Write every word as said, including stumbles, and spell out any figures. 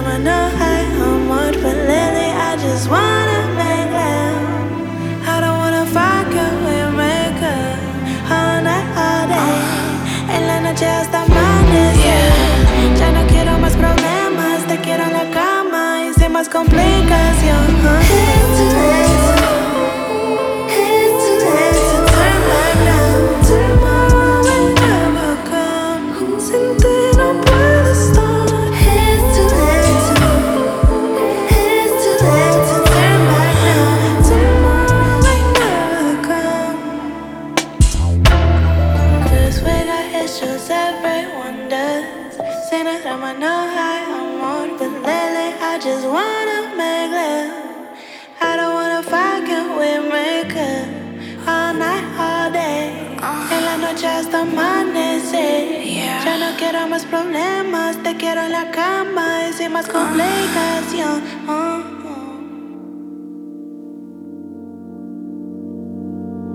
drama, no high, amor, but lately I just wanna make love. I don't wanna fuck you with makeup all night, all day. En la noche hasta amanecer. Ya no quiero más problemas, te quiero en la cama y sin más complicación. It's too late to, it's too late to turn back now. Tomorrow will never come. Sin ti no puedo estar. It's too late to, it's too late to turn back now. Tomorrow will never come. 'Cause we got issues, everyone does. Say no drama, no high, amor, but lately I just wanna make love. I don't wanna fuck you with makeup all night, all day. En la noche hasta amanecer. Ya no quiero más problemas, te quiero en la cama y sin más complicación. Uh, uh.